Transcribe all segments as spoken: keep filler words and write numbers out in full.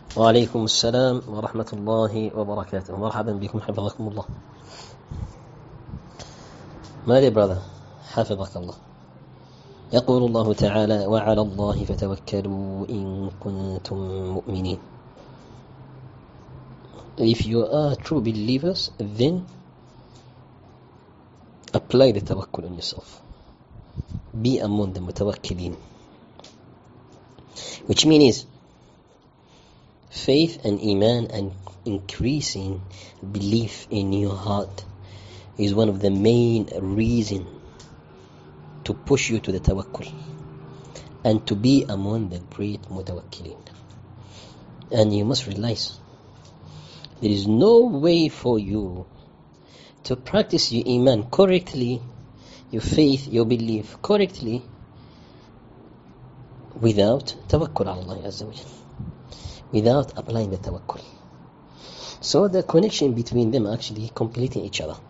وعليكم السلام ورحمة الله وبركاته. مرحبا بكم حفظكم الله. My dear brother, حفظك الله. يقول الله تعالى: وعلى الله فتوكلوا إن كنتم مؤمنين. If you are true believers, then apply the tawakkul on yourself. Be among the mutawakkilin, which means faith and iman and increasing belief in your heart is one of the main reasons to push you to the tawakkul and to be among the great mutawakkilin. And you must realize there is no way for you to practice your iman correctly, your faith, your belief correctly, without tawakkul ala Allah Azza wa Jal, without applying the tawakkul. So the connection between them actually completing each other.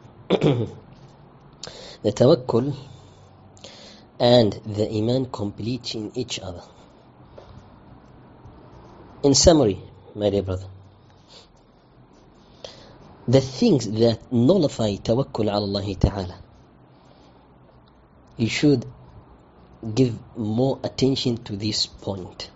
The tawakkul and the iman completing each other. In summary, my dear brother, the things that nullify tawakkul ala Allah Ta'ala, you should give more attention to this point.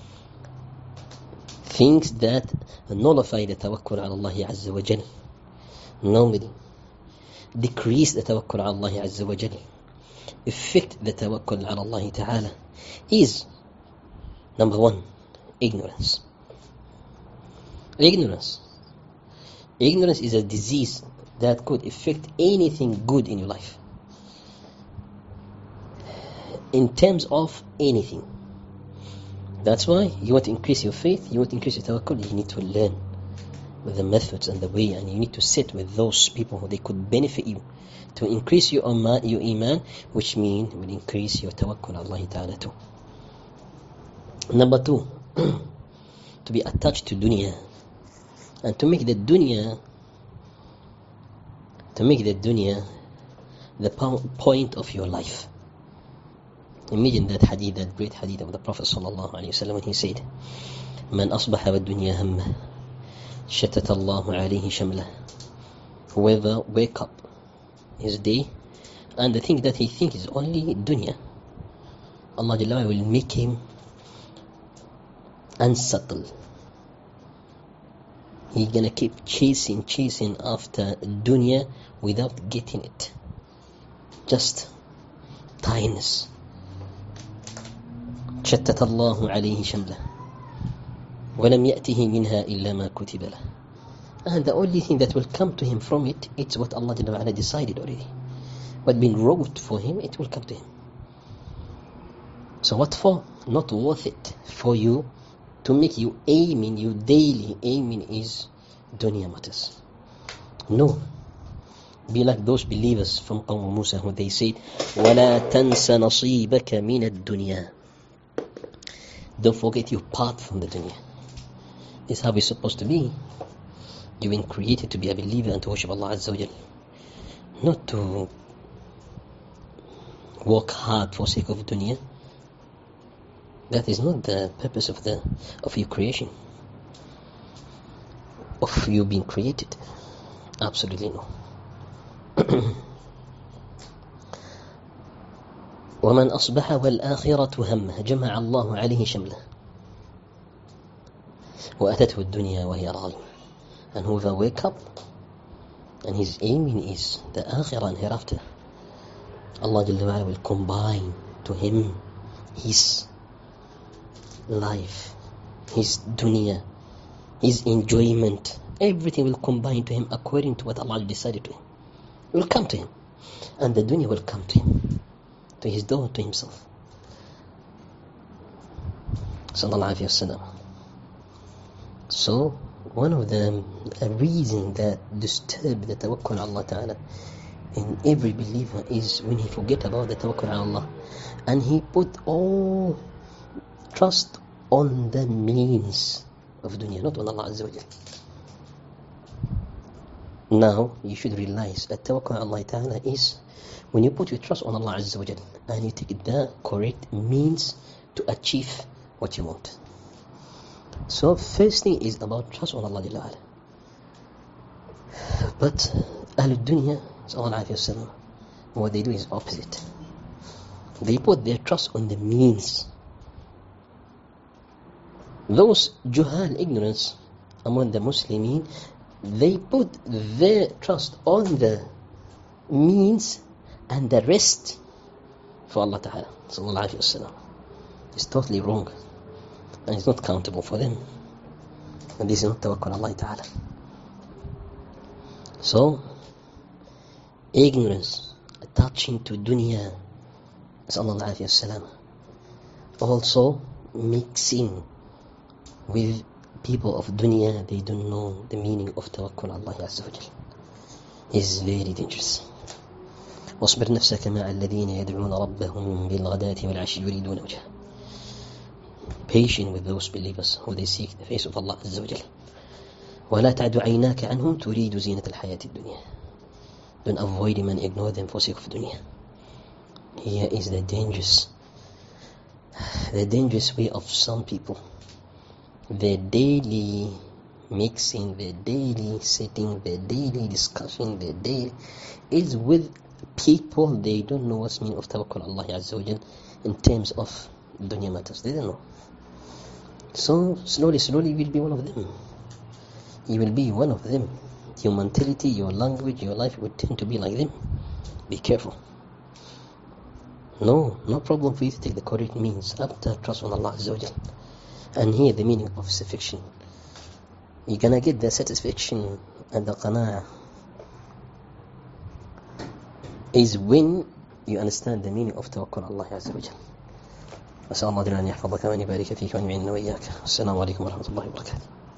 Things that nullify the tawakkul ala Allah Azza wa Jal, normally decrease the tawakkul ala Allah Azza wa Jal, affect the tawakkul ala Allah Ta'ala, is number one, ignorance. Ignorance. Ignorance is a disease that could affect anything good in your life. In terms of anything. That's why you want to increase your faith, you want to increase your tawakkul, you need to learn with the methods and the way, and you need to sit with those people who they could benefit you to increase your iman, your iman, which means will increase your tawakkul on Allah Ta'ala too. Number two, to be attached to dunya, and to make the dunya, to make the dunya the point of your life. Imagine that hadith, that great hadith of the Prophet sallallahu alaihi wasallam, when he said, "Man asbaha wad-dunya hamma, shatata Allahu alayhi shamla." Whoever wake up his day and the thing that he thinks is only dunya, Allah Jalla will make him unsettled. He's gonna keep chasing, chasing after dunya without getting it. Just tiredness. شتت الله عليه شمله ولم يأته منها إلا ما كتب له. And the only thing that will come to him from it, it's what Allah decided already. What been wrote for him, it will come to him. So what for? Not worth it for you to make you aiming, you daily aiming is dunya matters. No. Be like those believers from Qawm Musa who they said, وَلَا تَنْسَ نَصِيبَكَ مِنَ الدُّنْيَا. Don't forget your part from the dunya. This is how we're supposed to be. You've been created to be a believer and to worship Allah Azza wa Jal. Not to work hard for sake of dunya. That is not the purpose of the of your creation. Of you being created. Absolutely no. ومن أصبح والآخرة همه جمع الله عليه شمله وأتته الدنيا وهي راغمة. And whoever wake up and his aiming is the akhirah and hereafter, Allah Jalla wa Ala will combine to him his life, his dunya, his enjoyment, everything will combine to him according to what Allah decided to him. It will come to him, and the dunya will come to him, to his door, to himself. Sallallahu Alaihi Wasallam. So, one of the reasons that disturb the tawakkul on Allah Ta'ala in every believer is when he forget about the tawakkul on Allah and he put all trust on the means of dunya, not on Allah Azza wa Jal. Now, you should realize that tawakkul on Allah Ta'ala is when you put your trust on Allah Azza wa Jal and you take the correct means to achieve what you want. So first thing is about trust on Allah Jalla Ala. But Ahl Dunya, what they do is opposite. They put their trust on the means. Those juhal, ignorance among the Muslimin, they put their trust on the means and the rest for Allah Ta'ala. Sallallahu Alaihi Wasallam. It's totally wrong. And it's not countable for them. And this is not tawakkul Allah Ta'ala. So, ignorance attaching to dunya, sallallahu alayhi wasallam, also mixing with people of dunya, they don't know the meaning of tawakkul Allah Azza wa Jal, is very dangerous. واصبر نفسك مع الذين يدعون ربهم بالغداة والعشي يريدون وجهه. Patient with those believers who they seek the face of Allah Azza wa Jal. ولا تعد عيناك عنهم تريد زينة الحياة الدنيا. Don't avoid them and ignore them for sake of dunya. Here is the dangerous, the dangerous way of some people. Their daily mixing, their daily sitting, their daily discussion, their daily is with people they don't know what's meaning of tawakkul Allah Azza wa Jal in terms of dunya matters. They don't know. So slowly, slowly you will be one of them. You will be one of them. Your mentality, your language, your life will tend to be like them. Be careful. No, no problem for you to take the correct means after trust on Allah Azza wa Jal. And here the meaning of satisfaction. You're gonna get the satisfaction and the qana'ah is when you understand the meaning of tawakkul Allah Azza wa Jal. أسأل الله أن يحفظك وأن يبارك فيك وأن يعيننا وإياك. السلام عليكم ورحمة الله وبركاته.